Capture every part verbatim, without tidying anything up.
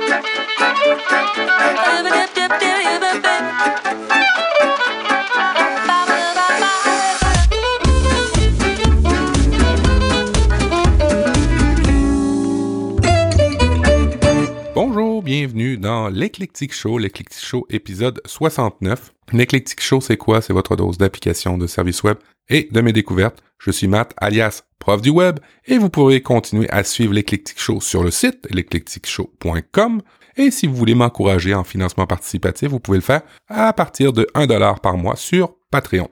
Bonjour, bienvenue dans l'Eclectic Show, l'Eclectic Show épisode soixante-neuf. L'Eclectic Show, c'est quoi? C'est votre dose d'applications de services web et de mes découvertes. Je suis Matt, alias prof du web, et vous pourrez continuer à suivre l'Eclectic Show sur le site l'eclectic show point com. Et si vous voulez m'encourager en financement participatif, vous pouvez le faire à partir de un dollar par mois sur Patreon.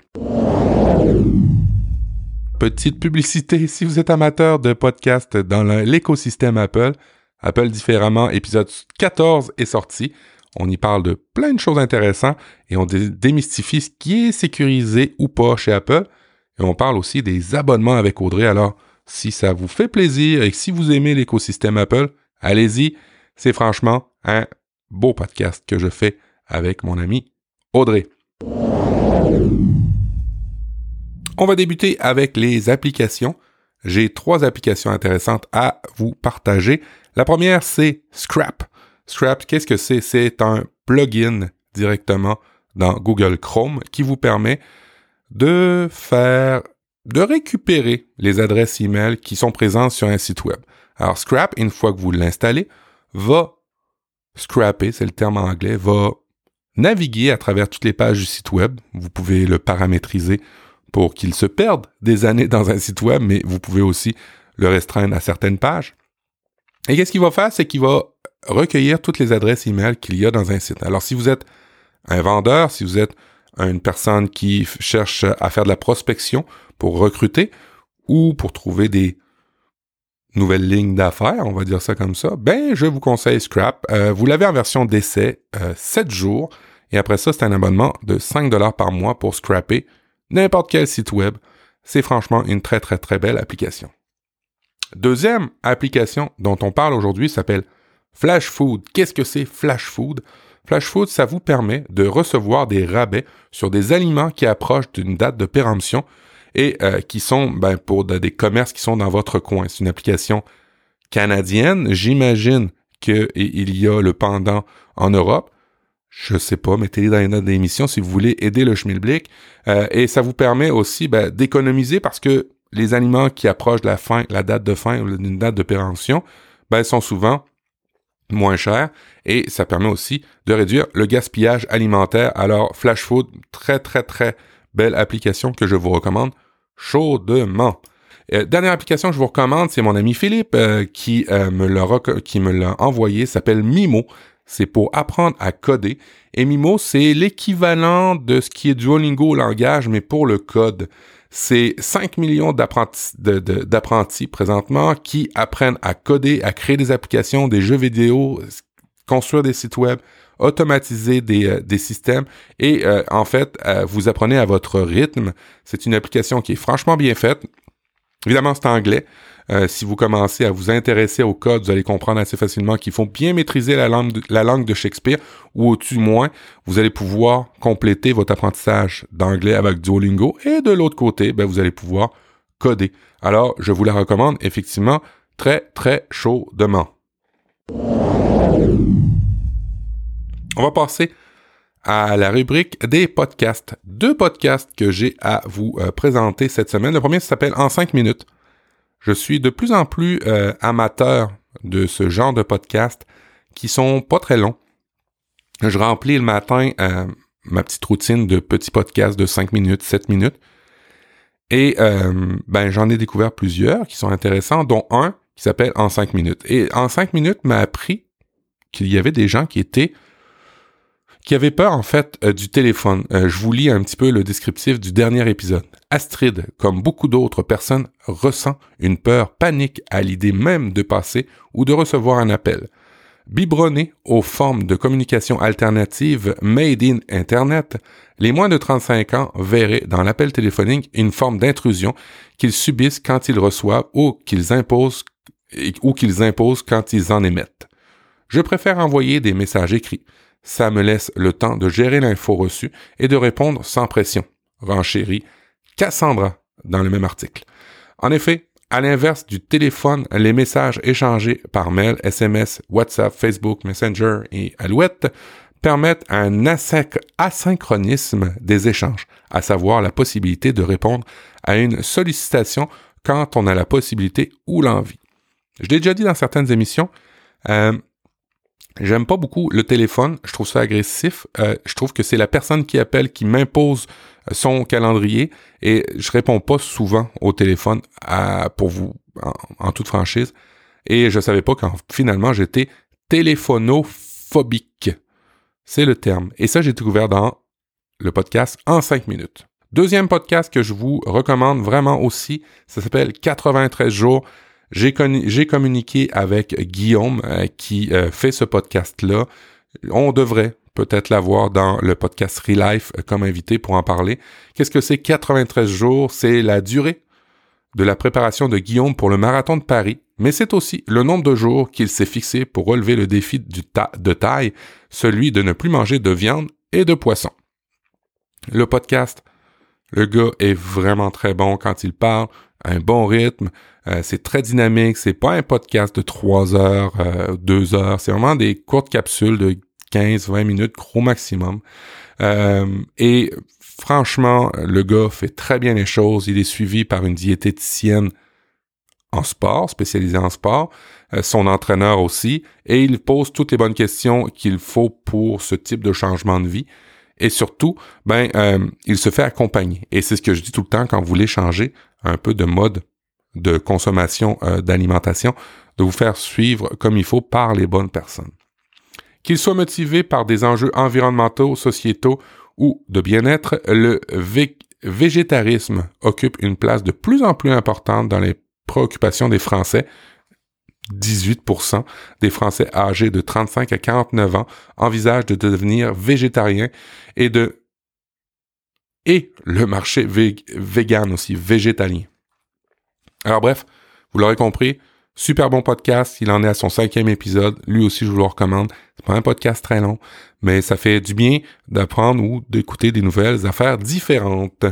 Petite publicité, si vous êtes amateur de podcasts dans l'écosystème Apple, Apple différemment, épisode quatorze est sorti. On y parle de plein de choses intéressantes et on dé- démystifie ce qui est sécurisé ou pas chez Apple. Et on parle aussi des abonnements avec Audrey. Alors, si ça vous fait plaisir et que si vous aimez l'écosystème Apple, allez-y. C'est franchement un beau podcast que je fais avec mon ami Audrey. On va débuter avec les applications. J'ai trois applications intéressantes à vous partager. La première, c'est Scrap. Scrap, qu'est-ce que c'est? C'est un plugin directement dans Google Chrome qui vous permet de faire, de récupérer les adresses email qui sont présentes sur un site web. Alors, Scrap, une fois que vous l'installez, va scraper, c'est le terme anglais, va naviguer à travers toutes les pages du site web. Vous pouvez le paramétriser pour qu'il se perde des années dans un site web, mais vous pouvez aussi le restreindre à certaines pages. Et qu'est-ce qu'il va faire? C'est qu'il va recueillir toutes les adresses email qu'il y a dans un site. Alors, si vous êtes un vendeur, si vous êtes une personne qui cherche à faire de la prospection pour recruter ou pour trouver des nouvelles lignes d'affaires, on va dire ça comme ça, ben, je vous conseille Scrap. Euh, vous l'avez en version d'essai, euh, sept jours, et après ça, c'est un abonnement de cinq dollars par mois pour scrapper n'importe quel site web. C'est franchement une très, très, très belle application. Deuxième application dont on parle aujourd'hui s'appelle Flash Food. Qu'est-ce que c'est Flash Food? Flash Food, ça vous permet de recevoir des rabais sur des aliments qui approchent d'une date de péremption et euh, qui sont ben, pour de, des commerces qui sont dans votre coin. C'est une application canadienne. J'imagine qu'il y a le pendant en Europe. Je sais pas, mettez-les dans les notes d'émission si vous voulez aider le schmilblick. Euh, et ça vous permet aussi ben, d'économiser parce que les aliments qui approchent de la fin, la date de fin ou d'une date de péremption, ben, sont souvent moins chers et ça permet aussi de réduire le gaspillage alimentaire. Alors, Flash Food, très, très, très belle application que je vous recommande chaudement. Euh, dernière application que je vous recommande, c'est mon ami Philippe euh, qui, euh, me l'a rec- qui me l'a envoyé, s'appelle Mimo. C'est pour apprendre à coder. Et Mimo, c'est l'équivalent de ce qui est Duolingo au langage, mais pour le code. C'est cinq millions d'apprentis, de, de, d'apprentis présentement qui apprennent à coder, à créer des applications, des jeux vidéo, construire des sites web, automatiser des, euh, des systèmes. Et euh, en fait, euh, vous apprenez à votre rythme. C'est une application qui est franchement bien faite. Évidemment, c'est anglais. Euh, si vous commencez à vous intéresser au code, vous allez comprendre assez facilement qu'il faut bien maîtriser la langue de, la langue de Shakespeare, ou au du moins, vous allez pouvoir compléter votre apprentissage d'anglais avec Duolingo, et de l'autre côté, ben, vous allez pouvoir coder. Alors, je vous la recommande effectivement très, très chaudement. On va passer à la rubrique des podcasts. Deux podcasts que j'ai à vous euh, présenter cette semaine. Le premier s'appelle En cinq minutes. Je suis de plus en plus euh, amateur de ce genre de podcasts qui sont pas très longs. Je remplis le matin euh, ma petite routine de petits podcasts de cinq minutes, sept minutes. Et euh, ben j'en ai découvert plusieurs qui sont intéressants, dont un qui s'appelle En cinq minutes. Et En cinq minutes m'a appris qu'il y avait des gens qui étaient qui avaient peur, en fait, euh, du téléphone. Euh, je vous lis un petit peu le descriptif du dernier épisode. Astrid, comme beaucoup d'autres personnes, ressent une peur panique à l'idée même de passer ou de recevoir un appel. Biberonnés aux formes de communication alternative made in Internet, les moins de trente-cinq ans verraient dans l'appel téléphonique une forme d'intrusion qu'ils subissent quand ils reçoivent ou qu'ils imposent, ou qu'ils imposent quand ils en émettent. Je préfère envoyer des messages écrits. Ça me laisse le temps de gérer l'info reçue et de répondre sans pression. Renchérit Cassandra dans le même article. En effet, À l'inverse du téléphone, les messages échangés par mail, S M S, WhatsApp, Facebook, Messenger et Alouette permettent un asynch- asynchronisme des échanges, à savoir la possibilité de répondre à une sollicitation quand on a la possibilité ou l'envie. Je l'ai déjà dit dans certaines émissions, euh, j'aime pas beaucoup le téléphone, je trouve ça agressif, euh, je trouve que c'est la personne qui appelle qui m'impose son calendrier et je réponds pas souvent au téléphone à, pour vous, en, en toute franchise, et je savais pas quand finalement j'étais téléphonophobique. C'est le terme. Et ça, j'ai découvert dans le podcast En cinq minutes. Deuxième podcast que je vous recommande vraiment aussi, ça s'appelle quatre-vingt-treize jours. J'ai, con- j'ai communiqué avec Guillaume euh, qui euh, fait ce podcast-là. On devrait peut-être l'avoir dans le podcast Relife euh, comme invité pour en parler. Qu'est-ce que c'est quatre-vingt-treize jours? C'est la durée de la préparation de Guillaume pour le marathon de Paris, mais c'est aussi le nombre de jours qu'il s'est fixé pour relever le défi du ta- de taille, celui de ne plus manger de viande et de poisson. Le podcast, le gars est vraiment très bon quand il parle, un bon rythme, euh, c'est très dynamique, c'est pas un podcast de trois heures, euh, deux heures, c'est vraiment des courtes capsules de quinze à vingt minutes, gros maximum. Euh, et franchement, le gars fait très bien les choses. Il est suivi par une diététicienne en sport, spécialisée en sport, euh, son entraîneur aussi, et il pose toutes les bonnes questions qu'il faut pour ce type de changement de vie. Et surtout, ben, euh, il se fait accompagner. Et c'est ce que je dis tout le temps quand vous voulez changer un peu de mode de consommation euh, d'alimentation, de vous faire suivre comme il faut par les bonnes personnes. Qu'il soit motivé par des enjeux environnementaux, sociétaux ou de bien-être, le vé- végétarisme occupe une place de plus en plus importante dans les préoccupations des Français. dix-huit pour cent des Français âgés de trente-cinq à quarante-neuf ans envisagent de devenir végétariens et de et le marché vé- vegan aussi, végétalien. Alors bref, vous l'aurez compris, super bon podcast, il en est à son cinquième épisode, lui aussi je vous le recommande. C'est pas un podcast très long, mais ça fait du bien d'apprendre ou d'écouter des nouvelles affaires différentes.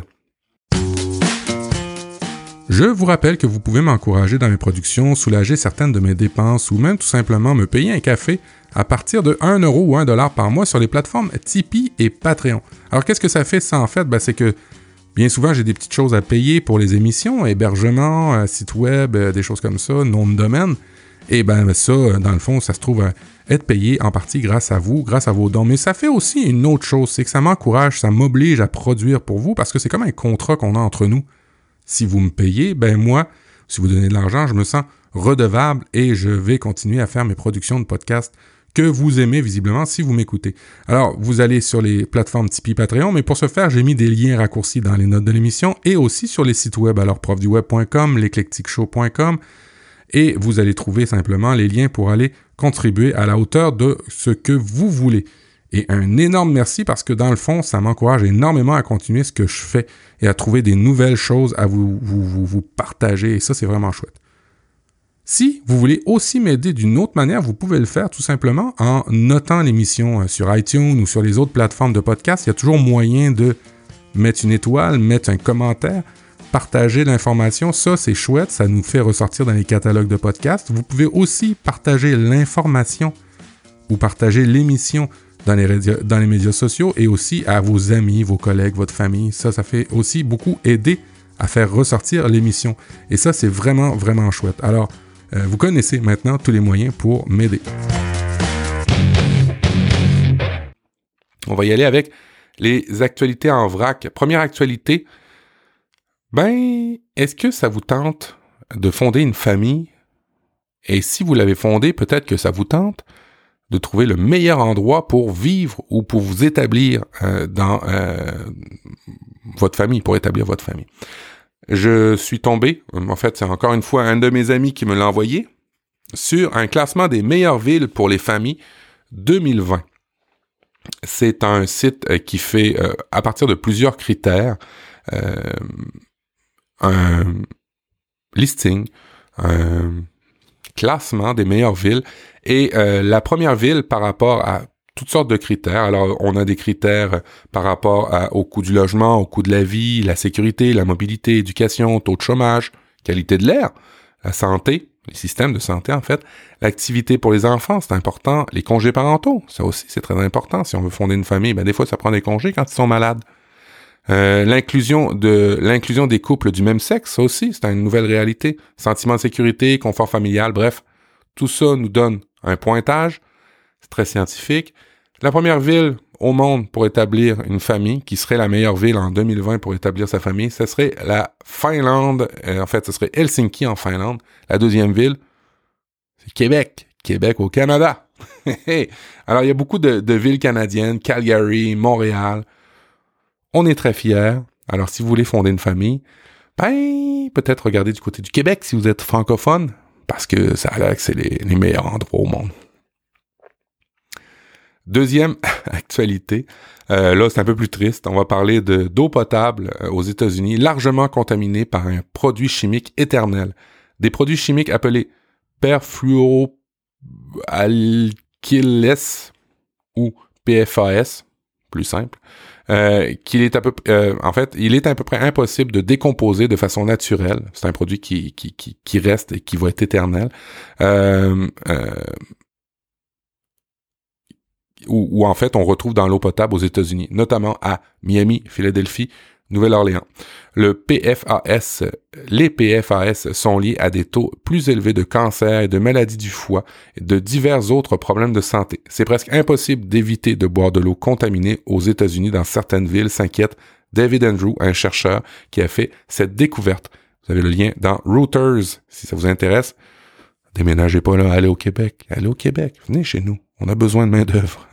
Je vous rappelle que vous pouvez m'encourager dans mes productions, soulager certaines de mes dépenses ou même tout simplement me payer un café à partir de un euro ou un dollar par mois sur les plateformes Tipeee et Patreon. Alors qu'est-ce que ça fait ça en fait? Ben, c'est que bien souvent j'ai des petites choses à payer pour les émissions, hébergement, euh, site web, euh, des choses comme ça, nom de domaine. Et ben ça, dans le fond, ça se trouve à être payé en partie grâce à vous, grâce à vos dons. Mais ça fait aussi une autre chose, c'est que ça m'encourage, ça m'oblige à produire pour vous parce que c'est comme un contrat qu'on a entre nous. Si vous me payez, ben moi, si vous donnez de l'argent, je me sens redevable et je vais continuer à faire mes productions de podcasts que vous aimez visiblement si vous m'écoutez. Alors, vous allez sur les plateformes Tipeee, Patreon, mais pour ce faire, j'ai mis des liens raccourcis dans les notes de l'émission et aussi sur les sites web, alors prof du web point com, l'éclectique show point com, et vous allez trouver simplement les liens pour aller contribuer à la hauteur de ce que vous voulez. Et un énorme merci parce que dans le fond, ça m'encourage énormément à continuer ce que je fais et à trouver des nouvelles choses à vous, vous, vous, vous partager. Et ça, c'est vraiment chouette. Si vous voulez aussi m'aider d'une autre manière, vous pouvez le faire tout simplement en notant l'émission sur iTunes ou sur les autres plateformes de podcast. Il y a toujours moyen de mettre une étoile, mettre un commentaire, partager l'information. Ça, c'est chouette. Ça nous fait ressortir dans les catalogues de podcasts. Vous pouvez aussi partager l'information ou partager l'émission dans les, radi- dans les médias sociaux et aussi à vos amis, vos collègues, votre famille. Ça, ça fait aussi beaucoup aider à faire ressortir l'émission. Et ça, c'est vraiment, vraiment chouette. Alors, euh, vous connaissez maintenant tous les moyens pour m'aider. On va y aller avec les actualités en vrac. Première actualité, ben, est-ce que ça vous tente de fonder une famille? Et si vous l'avez fondée, peut-être que ça vous tente de trouver le meilleur endroit pour vivre ou pour vous établir euh, dans euh, votre famille, pour établir votre famille. Je suis tombé, en fait, c'est encore une fois un de mes amis qui me l'a envoyé, sur un classement des meilleures villes pour les familles deux mille vingt. C'est un site euh, qui fait, euh, à partir de plusieurs critères, euh, un listing, un classement des meilleures villes. Et euh, la première ville par rapport à toutes sortes de critères. Alors, on a des critères par rapport à, au coût du logement, au coût de la vie, la sécurité, la mobilité, l'éducation, taux de chômage, qualité de l'air, la santé, les systèmes de santé en fait, l'activité pour les enfants, c'est important, les congés parentaux, ça aussi c'est très important. Si on veut fonder une famille, ben des fois ça prend des congés quand ils sont malades. Euh, l'inclusion de l'inclusion des couples du même sexe, ça aussi, c'est une nouvelle réalité. Sentiment de sécurité, confort familial, bref, tout ça nous donne un pointage. C'est très scientifique. La première ville au monde pour établir une famille, qui serait la meilleure ville en deux mille vingt pour établir sa famille, ce serait la Finlande. Euh, en fait, ce serait Helsinki en Finlande. La deuxième ville, c'est Québec. Québec au Canada. Alors, il y a beaucoup de, de villes canadiennes, Calgary, Montréal. On est très fiers. Alors, si vous voulez fonder une famille, ben, peut-être regardez du côté du Québec si vous êtes francophone, parce que ça a l'air que c'est les, les meilleurs endroits au monde. Deuxième actualité, euh, là c'est un peu plus triste, on va parler de, d'eau potable euh, aux États-Unis, largement contaminée par un produit chimique éternel. Des produits chimiques appelés perfluoroalkyles ou P F A S, plus simple, euh, qu'il est à peu euh, en fait, il est à peu près impossible de décomposer de façon naturelle. C'est un produit qui qui qui, qui reste et qui va être éternel. Euh, euh, Où, où en fait on retrouve dans l'eau potable aux États-Unis, notamment à Miami, Philadelphie, Nouvelle-Orléans. Le P F A S, les P F A S sont liés à des taux plus élevés de cancer et de maladies du foie et de divers autres problèmes de santé. C'est presque impossible d'éviter de boire de l'eau contaminée aux États-Unis dans certaines villes, s'inquiète David Andrew, un chercheur qui a fait cette découverte. Vous avez le lien dans Reuters, si ça vous intéresse. Déménagez pas là, allez au Québec. Allez au Québec, venez chez nous. On a besoin de main-d'œuvre.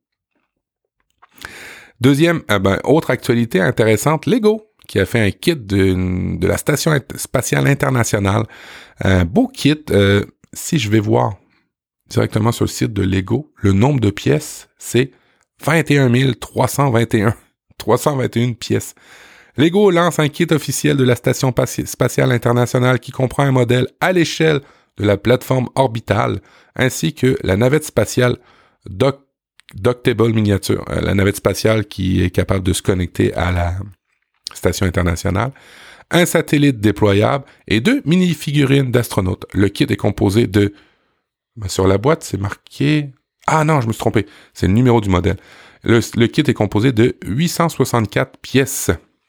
Deuxième, eh ben, autre actualité intéressante, Lego, qui a fait un kit de, de la Station spatiale internationale. Un beau kit. Euh, si je vais voir directement sur le site de Lego, le nombre de pièces, c'est vingt et un mille trois cent vingt et un. trois cent vingt et une pièces. Lego lance un kit officiel de la Station spatiale internationale qui comprend un modèle à l'échelle de la plateforme orbitale, ainsi que la navette spatiale Doc, Doctable Miniature, euh, la navette spatiale qui est capable de se connecter à la station internationale, un satellite déployable et deux mini-figurines d'astronautes. Le kit est composé de... Ben, sur la boîte, c'est marqué... Ah non, je me suis trompé. C'est le numéro du modèle. Le, le kit est composé de huit cent soixante-quatre pièces.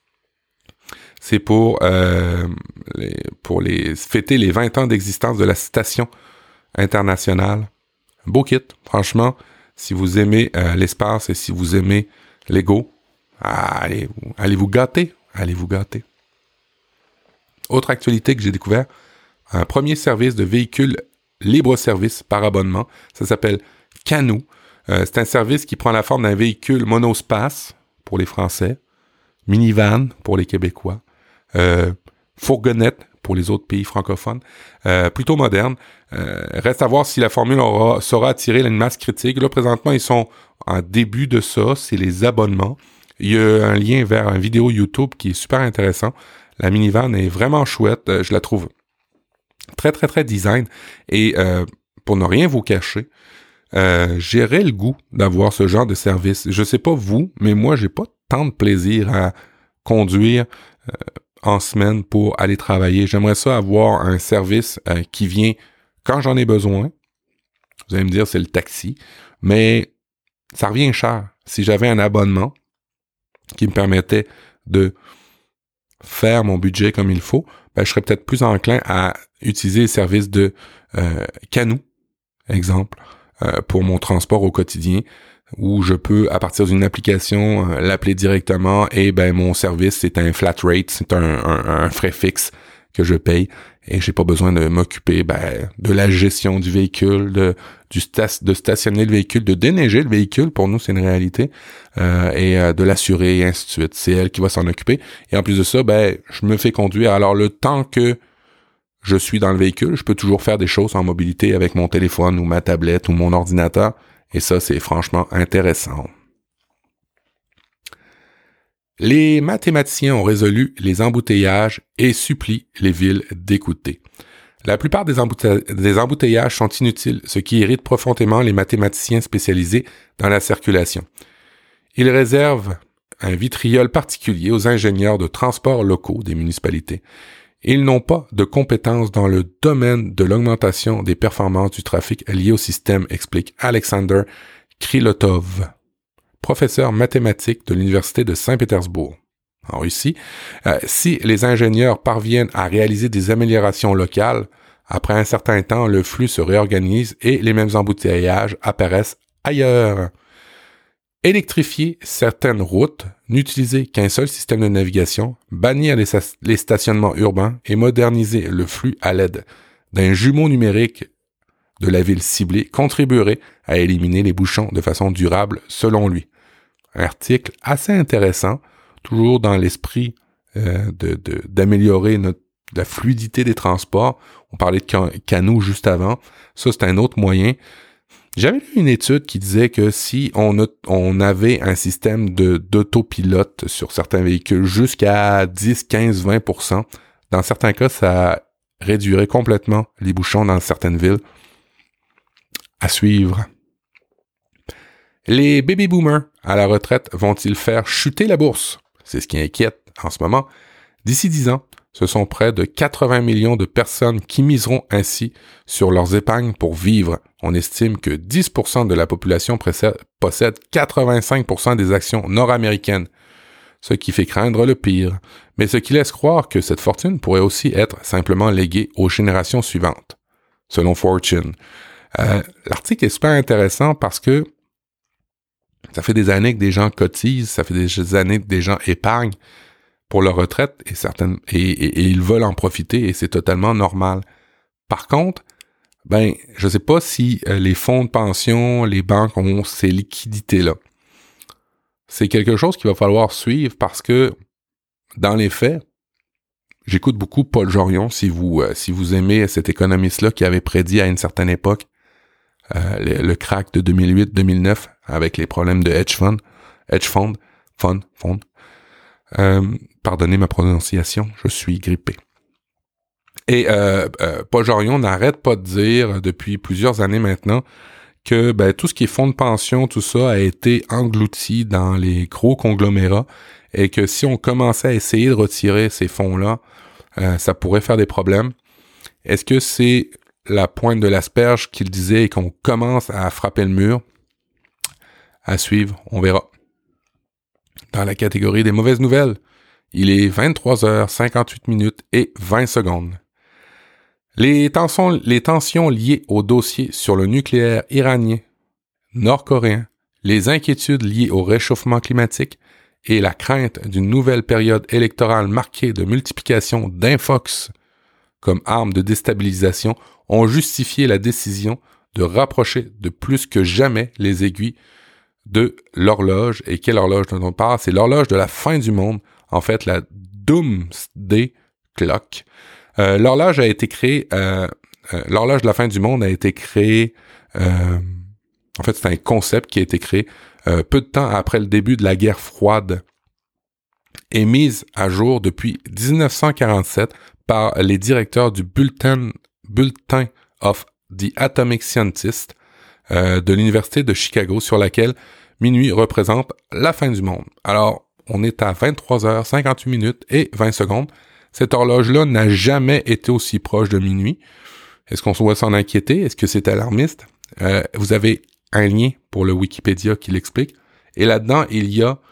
C'est pour, euh, les, pour les fêter les vingt ans d'existence de la station internationale. Un beau kit, franchement. Si vous aimez euh, l'espace et si vous aimez Lego, ah, allez, allez vous gâter. Allez vous gâter. Autre actualité que j'ai découvert, un premier service de véhicule libre-service par abonnement. Ça s'appelle Canoo. Euh, c'est un service qui prend la forme d'un véhicule monospace pour les Français, minivan pour les Québécois, euh, fourgonnette pour les autres pays francophones, euh, plutôt moderne. Euh, reste à voir si la formule aura, saura attirer une masse critique. Là, présentement, ils sont en début de ça, c'est les abonnements. Il y a un lien vers une vidéo YouTube qui est super intéressant. La minivan est vraiment chouette, euh, je la trouve très, très, très design. Et euh, pour ne rien vous cacher, euh, j'aurais le goût d'avoir ce genre de service. Je sais pas vous, mais moi, j'ai pas tant de plaisir à conduire euh, en semaine pour aller travailler. J'aimerais ça avoir un service euh, qui vient quand j'en ai besoin. Vous allez me dire, c'est le taxi. Mais ça revient cher. Si j'avais un abonnement qui me permettait de faire mon budget comme il faut, ben, je serais peut-être plus enclin à utiliser les services de euh, Canoo, exemple, euh, pour mon transport au quotidien, où je peux, à partir d'une application, euh, l'appeler directement et ben mon service, c'est un flat rate, c'est un, un, un frais fixe que je paye et j'ai pas besoin de m'occuper ben, de la gestion du véhicule, de du sta- de stationner le véhicule, de déneiger le véhicule, pour nous c'est une réalité, euh, et euh, de l'assurer et ainsi de suite. C'est elle qui va s'en occuper. Et en plus de ça, ben je me fais conduire. Alors le temps que je suis dans le véhicule, je peux toujours faire des choses en mobilité avec mon téléphone ou ma tablette ou mon ordinateur. Et ça, c'est franchement intéressant. Les mathématiciens ont résolu les embouteillages et supplient les villes d'écouter. La plupart des, embouteilla- des embouteillages sont inutiles, ce qui irrite profondément les mathématiciens spécialisés dans la circulation. Ils réservent un vitriol particulier aux ingénieurs de transport locaux des municipalités. Ils n'ont pas de compétences dans le domaine de l'augmentation des performances du trafic lié au système, explique Alexander Krylotov, professeur mathématique de l'Université de Saint-Pétersbourg, en Russie. Euh, si les ingénieurs parviennent à réaliser des améliorations locales, après un certain temps, le flux se réorganise et les mêmes embouteillages apparaissent ailleurs. Électrifier certaines routes, n'utiliser qu'un seul système de navigation, bannir les, les stationnements urbains et moderniser le flux à l'aide d'un jumeau numérique de la ville ciblée contribuerait à éliminer les bouchons de façon durable, selon lui. Un article assez intéressant, toujours dans l'esprit euh, de, de, d'améliorer notre, la fluidité des transports. On parlait de can- canaux juste avant. Ça, c'est un autre moyen. J'avais lu une étude qui disait que si on, a, on avait un système de, d'autopilote sur certains véhicules jusqu'à dix, quinze, vingt pour cent, dans certains cas, ça réduirait complètement les bouchons dans certaines villes. À suivre. Les baby boomers à la retraite vont-ils faire chuter la bourse? C'est ce qui inquiète en ce moment. D'ici dix ans, ce sont près de quatre-vingts millions de personnes qui miseront ainsi sur leurs épargnes pour vivre. On estime que dix pour cent de la population possède quatre-vingt-cinq pour cent des actions nord-américaines, ce qui fait craindre le pire, mais ce qui laisse croire que cette fortune pourrait aussi être simplement léguée aux générations suivantes, selon Fortune. Euh, l'article est super intéressant parce que ça fait des années que des gens cotisent, ça fait des années que des gens épargnent pour leur retraite et certaines et, et, et ils veulent en profiter et c'est totalement normal. Par contre, ben, je sais pas si euh, les fonds de pension, les banques ont ces liquidités-là. C'est quelque chose qu'il va falloir suivre parce que, dans les faits, j'écoute beaucoup Paul Jorion, si vous euh, si vous aimez cet économiste-là qui avait prédit à une certaine époque euh, le, le crack de deux mille huit deux mille neuf avec les problèmes de hedge fund, hedge fund, fund, fund. Euh, pardonnez ma prononciation, je suis grippé. Et euh, euh, Paul Jorion n'arrête pas de dire depuis plusieurs années maintenant que ben, tout ce qui est fonds de pension, tout ça a été englouti dans les gros conglomérats et que si on commençait à essayer de retirer ces fonds-là, euh, ça pourrait faire des problèmes. Est-ce que c'est la pointe de l'asperge qu'il disait et qu'on commence à frapper le mur? À suivre, on verra. Dans la catégorie des mauvaises nouvelles, il est vingt-trois heures cinquante-huit minutes et vingt secondes. Les tensions, les tensions liées au dossier sur le nucléaire iranien, nord-coréen, les inquiétudes liées au réchauffement climatique et la crainte d'une nouvelle période électorale marquée de multiplication d'infox comme arme de déstabilisation ont justifié la décision de rapprocher de plus que jamais les aiguilles de l'horloge. Et quelle horloge dont on parle? C'est l'horloge de la fin du monde, en fait la Doomsday Clock. Euh, l'horloge a été créée, euh, euh, l'horloge de la fin du monde a été créée, euh, en fait c'est un concept qui a été créé euh, peu de temps après le début de la guerre froide et mise à jour depuis dix-neuf cent quarante-sept par les directeurs du Bulletin, Bulletin of the Atomic Scientist euh, de l'Université de Chicago, sur laquelle minuit représente la fin du monde. Alors, on est à vingt-trois heures cinquante-huit minutes et vingt secondes. Cette horloge-là n'a jamais été aussi proche de minuit. Est-ce qu'on doit s'en inquiéter? Est-ce que c'est alarmiste? Euh, vous avez un lien pour le Wikipédia qui l'explique. Et là-dedans, il y a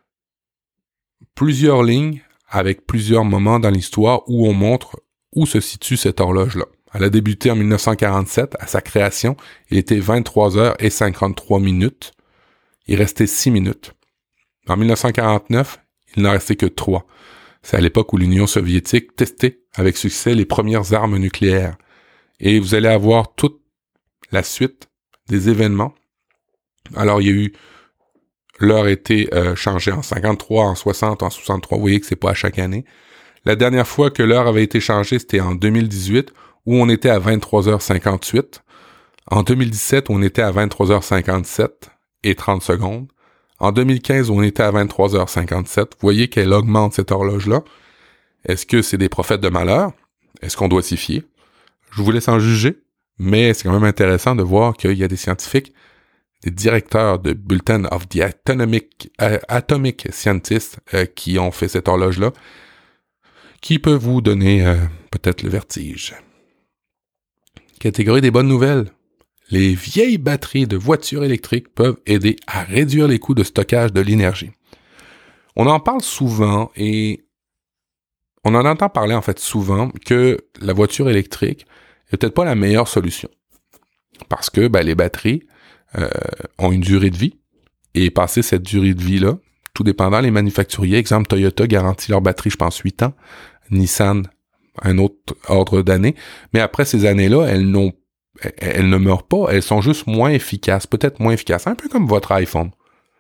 plusieurs lignes avec plusieurs moments dans l'histoire où on montre où se situe cette horloge-là. Elle a débuté en dix-neuf cent quarante-sept. À sa création, il était vingt-trois heures cinquante-trois minutes. Il restait six minutes. En dix-neuf cent quarante-neuf, il n'en restait que trois. C'est à l'époque où l'Union soviétique testait avec succès les premières armes nucléaires. Et vous allez avoir toute la suite des événements. Alors, il y a eu... L'heure a été euh, changée en cinquante-trois, en soixante, en soixante-trois. Vous voyez que c'est pas à chaque année. La dernière fois que l'heure avait été changée, c'était en deux mille dix-huit, où on était à vingt-trois heures cinquante-huit. En deux mille dix-sept, où on était à vingt-trois heures cinquante-sept et trente secondes. En deux mille quinze, on était à vingt-trois heures cinquante-sept. Vous voyez qu'elle augmente cette horloge-là. Est-ce que c'est des prophètes de malheur? Est-ce qu'on doit s'y fier? Je vous laisse en juger, mais c'est quand même intéressant de voir qu'il y a des scientifiques, des directeurs de Bulletin of the Atomic, euh, Atomic Scientist euh, qui ont fait cette horloge-là, qui peut vous donner euh, peut-être le vertige. Catégorie des bonnes nouvelles. Les vieilles batteries de voitures électriques peuvent aider à réduire les coûts de stockage de l'énergie. On en parle souvent et on en entend parler en fait souvent que la voiture électrique n'est peut-être pas la meilleure solution. Parce que ben, les batteries euh, ont une durée de vie et passer cette durée de vie-là, tout dépendant les manufacturiers, exemple Toyota garantit leur batterie, je pense, huit ans, Nissan, un autre ordre d'années, mais après ces années-là, elles n'ont elles ne meurent pas, elles sont juste moins efficaces, peut-être moins efficaces, un peu comme votre iPhone.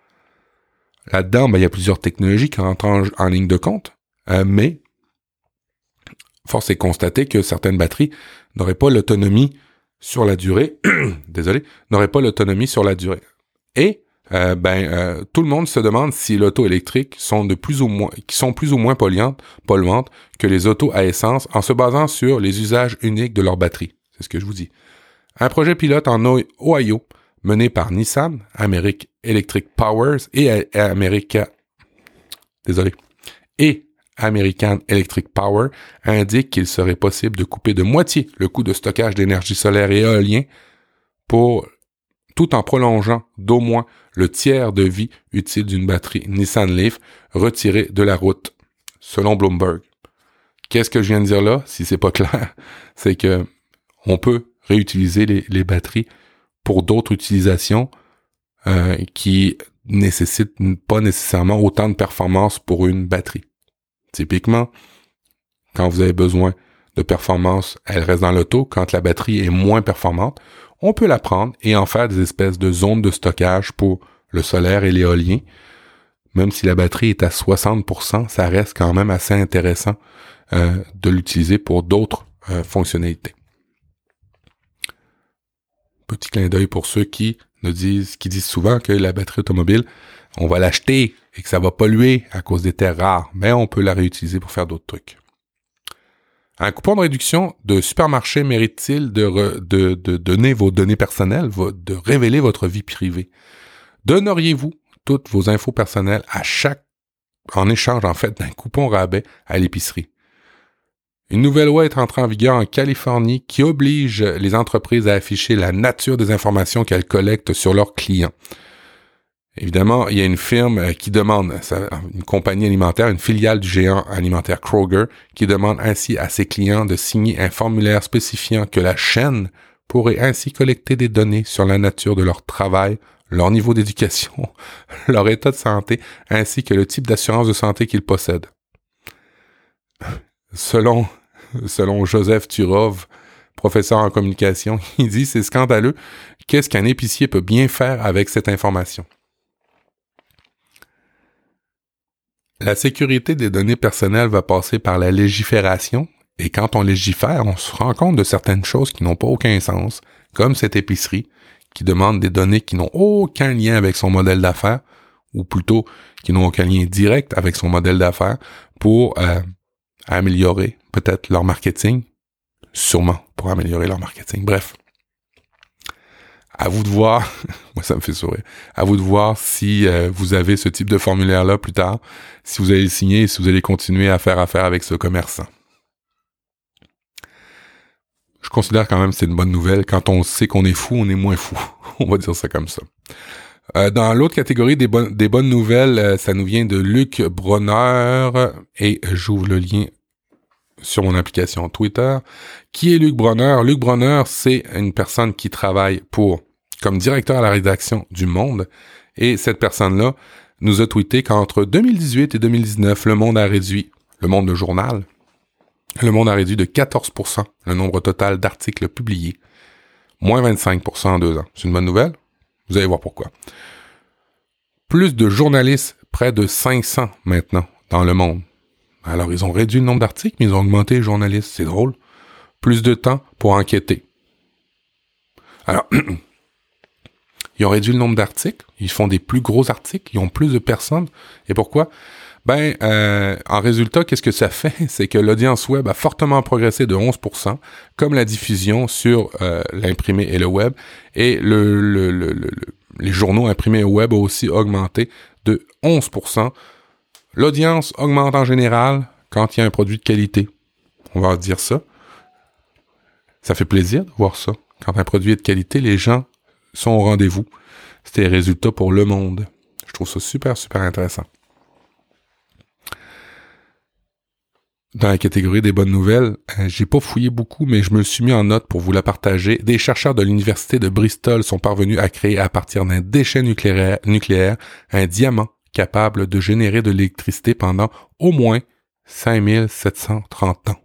Là-dedans, ben, il y a plusieurs technologies qui entrent en, en ligne de compte, euh, mais force est de constater que certaines batteries n'auraient pas l'autonomie sur la durée, désolé, n'auraient pas l'autonomie sur la durée. Et euh, ben euh, tout le monde se demande si les autos électriques sont de plus ou moins, qui sont plus ou moins polluantes, polluantes que les autos à essence, en se basant sur les usages uniques de leur batterie. C'est ce que je vous dis. Un projet pilote en Ohio, mené par Nissan, American Electric Powers et America, désolé, et American Electric Power, indique qu'il serait possible de couper de moitié le coût de stockage d'énergie solaire et éolien pour, tout en prolongeant d'au moins le tiers de vie utile d'une batterie Nissan Leaf retirée de la route, selon Bloomberg. Qu'est-ce que je viens de dire là? Si c'est pas clair, c'est que on peut réutiliser les, les batteries pour d'autres utilisations euh, qui nécessitent pas nécessairement autant de performance pour une batterie. Typiquement, quand vous avez besoin de performance, elle reste dans l'auto. Quand la batterie est moins performante, on peut la prendre et en faire des espèces de zones de stockage pour le solaire et l'éolien. Même si la batterie est à soixante pour cent, ça reste quand même assez intéressant euh, de l'utiliser pour d'autres euh, fonctionnalités. Petit clin d'œil pour ceux qui nous disent, qui disent souvent que la batterie automobile, on va l'acheter et que ça va polluer à cause des terres rares, mais on peut la réutiliser pour faire d'autres trucs. Un coupon de réduction de supermarché mérite-t-il de, re, de, de donner vos données personnelles, de révéler votre vie privée? Donneriez-vous toutes vos infos personnelles à chaque, en échange en fait d'un coupon rabais à l'épicerie? Une nouvelle loi est entrée en vigueur en Californie qui oblige les entreprises à afficher la nature des informations qu'elles collectent sur leurs clients. Évidemment, il y a une firme qui demande, une compagnie alimentaire, une filiale du géant alimentaire Kroger, qui demande ainsi à ses clients de signer un formulaire spécifiant que la chaîne pourrait ainsi collecter des données sur la nature de leur travail, leur niveau d'éducation, leur état de santé, ainsi que le type d'assurance de santé qu'ils possèdent. Selon, selon Joseph Turov, professeur en communication, il dit « C'est scandaleux. Qu'est-ce qu'un épicier peut bien faire avec cette information? » La sécurité des données personnelles va passer par la légifération, et quand on légifère, on se rend compte de certaines choses qui n'ont pas aucun sens, comme cette épicerie qui demande des données qui n'ont aucun lien avec son modèle d'affaires, ou plutôt qui n'ont aucun lien direct avec son modèle d'affaires, pour euh, améliorer peut-être leur marketing, sûrement pour améliorer leur marketing. Bref, à vous de voir, moi ça me fait sourire, à vous de voir si euh, vous avez ce type de formulaire-là plus tard, si vous allez le signer et si vous allez continuer à faire affaire avec ce commerçant. Je considère quand même que c'est une bonne nouvelle. Quand on sait qu'on est fou, on est moins fou. On va dire ça comme ça. Euh, dans l'autre catégorie des, bon- des bonnes nouvelles, euh, ça nous vient de Luc Bronner, et j'ouvre le lien sur mon application Twitter. Qui est Luc Bronner? Luc Bronner, c'est une personne qui travaille pour comme directeur à la rédaction du Monde, et cette personne-là nous a tweeté qu'entre deux mille dix-huit et deux mille dix-neuf, le Monde a réduit, le Monde le journal, le Monde a réduit de quatorze pour cent le nombre total d'articles publiés, moins vingt-cinq pour cent en deux ans. C'est une bonne nouvelle? Vous allez voir pourquoi. Plus de journalistes, près de cinq cents maintenant, dans le monde. Alors, ils ont réduit le nombre d'articles, mais ils ont augmenté les journalistes. C'est drôle. Plus de temps pour enquêter. Alors, ils ont réduit le nombre d'articles. Ils font des plus gros articles. Ils ont plus de personnes. Et pourquoi? Ben, euh, en résultat, qu'est-ce que ça fait? C'est que l'audience web a fortement progressé de onze pour cent, comme la diffusion sur euh, l'imprimé et le web. Et le, le, le, le, les journaux imprimés au web ont aussi augmenté de onze pour cent. L'audience augmente en général quand il y a un produit de qualité. On va dire ça. Ça fait plaisir de voir ça. Quand un produit est de qualité, les gens sont au rendez-vous. C'est des résultats pour le monde. Je trouve ça super, super intéressant. Dans la catégorie des bonnes nouvelles, euh, j'ai pas fouillé beaucoup, mais je me le suis mis en note pour vous la partager. Des chercheurs de l'université de Bristol sont parvenus à créer à partir d'un déchet nucléaire, nucléaire un diamant capable de générer de l'électricité pendant au moins cinq mille sept cent trente ans.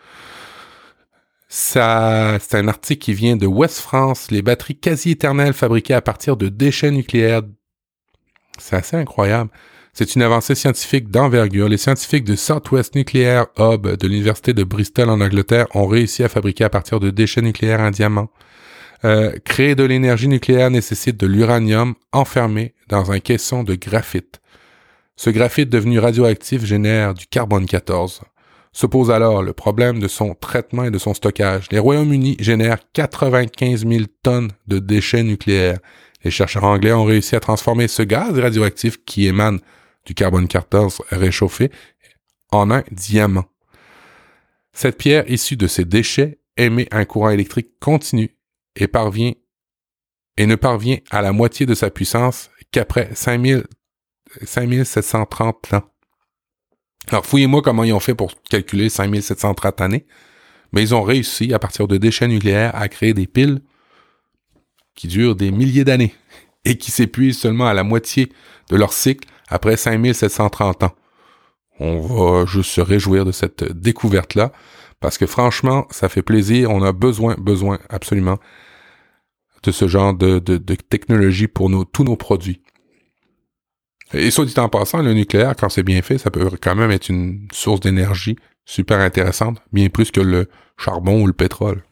Ça, c'est un article qui vient de Ouest France, les batteries quasi éternelles fabriquées à partir de déchets nucléaires. C'est assez incroyable. C'est une avancée scientifique d'envergure. Les scientifiques de Southwest Nuclear Hub de l'Université de Bristol en Angleterre ont réussi à fabriquer à partir de déchets nucléaires un diamant. Euh, créer de l'énergie nucléaire nécessite de l'uranium enfermé dans un caisson de graphite. Ce graphite devenu radioactif génère du carbone quatorze. Se pose alors le problème de son traitement et de son stockage. Les Royaumes-Unis génèrent quatre-vingt-quinze mille tonnes de déchets nucléaires. Les chercheurs anglais ont réussi à transformer ce gaz radioactif qui émane du carbone quatorze réchauffé en un diamant. Cette pierre issue de ces déchets émet un courant électrique continu et parvient et ne parvient à la moitié de sa puissance qu'après cinq mille sept cent trente ans. Alors, fouillez-moi comment ils ont fait pour calculer cinq mille sept cent trente années, mais ils ont réussi, à partir de déchets nucléaires, à créer des piles qui durent des milliers d'années et qui s'épuisent seulement à la moitié de leur cycle après cinq mille sept cent trente ans. On va juste se réjouir de cette découverte-là, parce que franchement, ça fait plaisir. On a besoin, besoin absolument de ce genre de, de, de technologie pour nos, tous nos produits. Et soit dit en passant, le nucléaire, quand c'est bien fait, ça peut quand même être une source d'énergie super intéressante, bien plus que le charbon ou le pétrole.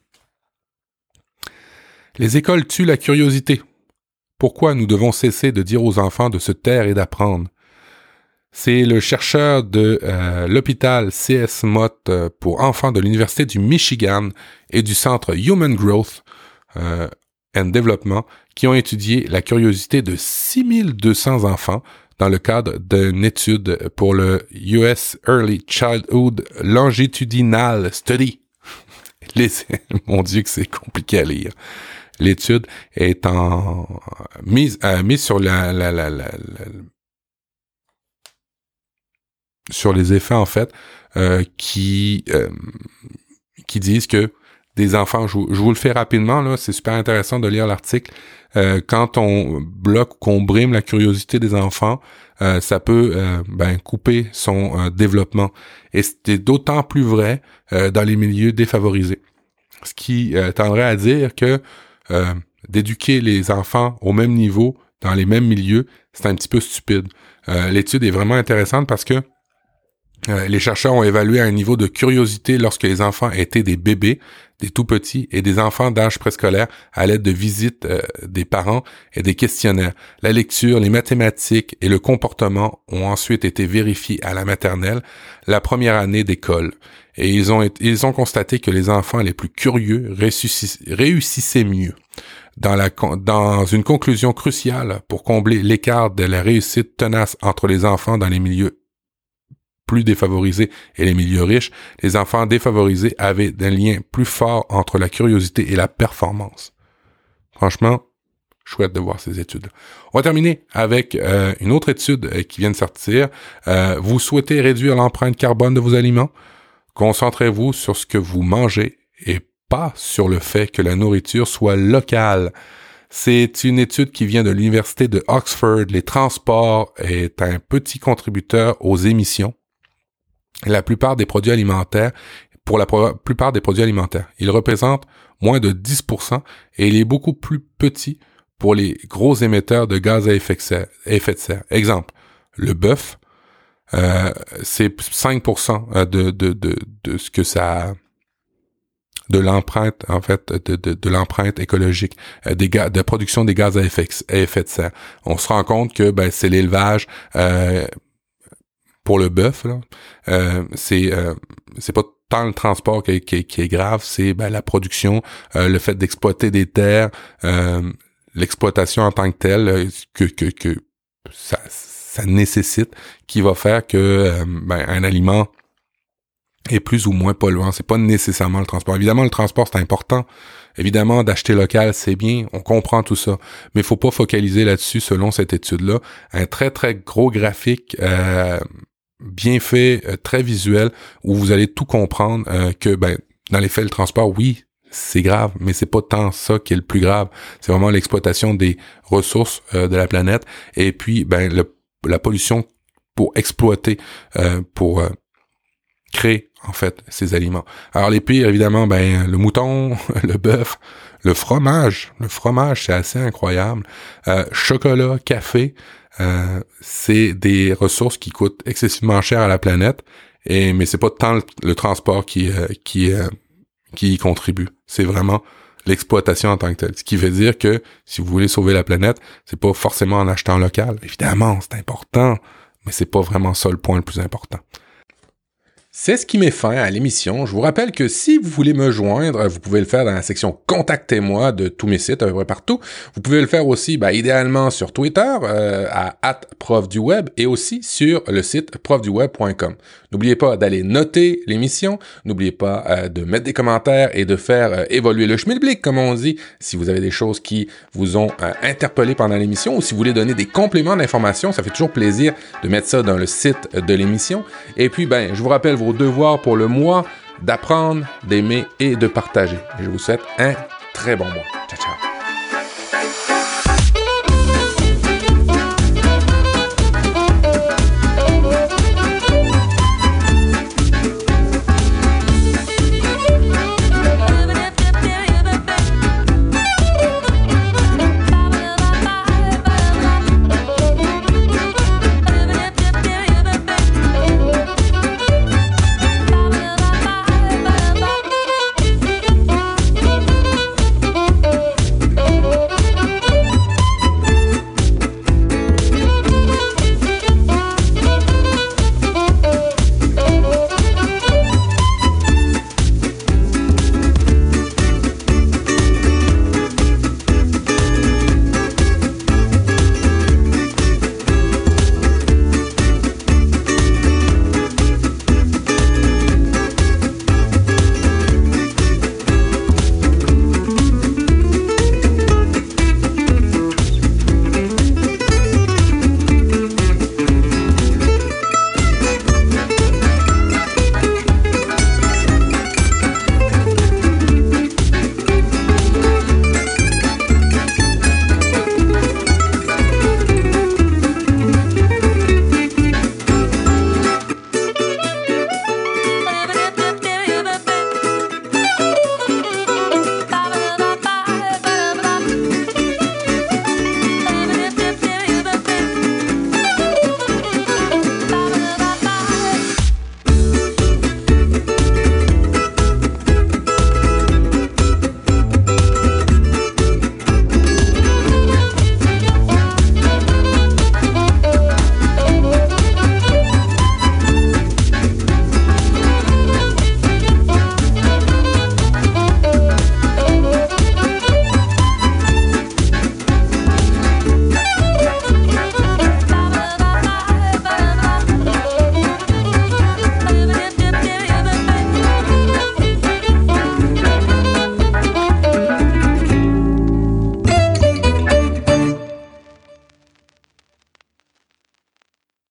Les écoles tuent la curiosité. Pourquoi nous devons cesser de dire aux enfants de se taire et d'apprendre? C'est le chercheur de euh, l'hôpital C S Mott euh, pour enfants de l'Université du Michigan et du Centre Human Growth euh, and Development qui ont étudié la curiosité de six mille deux cents enfants dans le cadre d'une étude pour le U S Early Childhood Longitudinal Study. Les, mon Dieu que c'est compliqué à lire. L'étude est en mise, euh, mise sur la, la, la, la, la sur les effets en fait euh, qui euh, qui disent que des enfants, je, je vous le fais rapidement là, c'est super intéressant de lire l'article. Euh, quand on bloque ou qu'on brime la curiosité des enfants, euh, ça peut euh, ben, couper son euh, développement. Et c'est d'autant plus vrai euh, dans les milieux défavorisés. Ce qui euh, tendrait à dire que euh, d'éduquer les enfants au même niveau, dans les mêmes milieux, c'est un petit peu stupide. Euh, l'étude est vraiment intéressante parce que Euh, les chercheurs ont évalué un niveau de curiosité lorsque les enfants étaient des bébés, des tout-petits et des enfants d'âge préscolaire à l'aide de visites euh, des parents et des questionnaires. La lecture, les mathématiques et le comportement ont ensuite été vérifiés à la maternelle, la première année d'école. Et ils ont, ils ont constaté que les enfants les plus curieux réussissaient mieux. Dans, la, dans une conclusion cruciale pour combler l'écart de la réussite tenace entre les enfants dans les milieux plus défavorisés et les milieux riches, les enfants défavorisés avaient un lien plus fort entre la curiosité et la performance. Franchement, chouette de voir ces études. On va terminer avec euh, une autre étude euh, qui vient de sortir. Euh, vous souhaitez réduire l'empreinte carbone de vos aliments? Concentrez-vous sur ce que vous mangez et pas sur le fait que la nourriture soit locale. C'est une étude qui vient de l'Université de Oxford. Les transports est un petit contributeur aux émissions. La plupart des produits alimentaires, pour la pro- plupart des produits alimentaires, il représente moins de dix pour cent et il est beaucoup plus petit pour les gros émetteurs de gaz à effet de serre. Effet de serre. Exemple, le bœuf, euh, c'est cinq pour cent de, de, de, de ce que ça, de l'empreinte, en fait, de, de, de l'empreinte écologique, euh, des gaz, de production des gaz à effet, à effet de serre. On se rend compte que, ben, c'est l'élevage, euh, pour le bœuf, là, euh, c'est euh, c'est pas tant le transport qui, qui, qui est grave, c'est ben, la production, euh, le fait d'exploiter des terres, euh, l'exploitation en tant que telle que que, que ça, ça nécessite, qui va faire que euh, ben, un aliment est plus ou moins polluant. C'est pas nécessairement le transport. Évidemment, le transport, c'est important. Évidemment, d'acheter local, c'est bien. On comprend tout ça. Mais il faut pas focaliser là-dessus selon cette étude-là. Un très, très gros graphique euh, bien fait, euh, très visuel, où vous allez tout comprendre euh, que, ben, dans les faits, le transport, oui, c'est grave, mais c'est pas tant ça qui est le plus grave. C'est vraiment l'exploitation des ressources euh, de la planète et puis, ben, le, la pollution pour exploiter, euh, pour euh, créer, en fait, ces aliments. Alors, les pires, évidemment, ben, le mouton, le bœuf, le fromage. Le fromage, c'est assez incroyable. Euh, chocolat, café, euh, c'est des ressources qui coûtent excessivement cher à la planète, et mais c'est pas tant le, le transport qui, euh, qui, euh, qui y contribue. C'est vraiment l'exploitation en tant que telle. Ce qui veut dire que si vous voulez sauver la planète, c'est pas forcément en achetant local. Évidemment, c'est important, mais c'est pas vraiment ça le point le plus important. C'est ce qui met fin à l'émission. Je vous rappelle que si vous voulez me joindre, vous pouvez le faire dans la section « Contactez-moi » de tous mes sites, à peu près partout. Vous pouvez le faire aussi, ben, idéalement, sur Twitter, euh, à arobase prof du web, et aussi sur le site prof du web point com. N'oubliez pas d'aller noter l'émission. N'oubliez pas euh, de mettre des commentaires et de faire euh, évoluer le schmilblick, comme on dit, si vous avez des choses qui vous ont euh, interpellé pendant l'émission, ou si vous voulez donner des compléments d'information. Ça fait toujours plaisir de mettre ça dans le site de l'émission. Et puis, ben, je vous rappelle vos devoirs pour le mois, d'apprendre, d'aimer et de partager. Je vous souhaite un très bon mois. Ciao, ciao.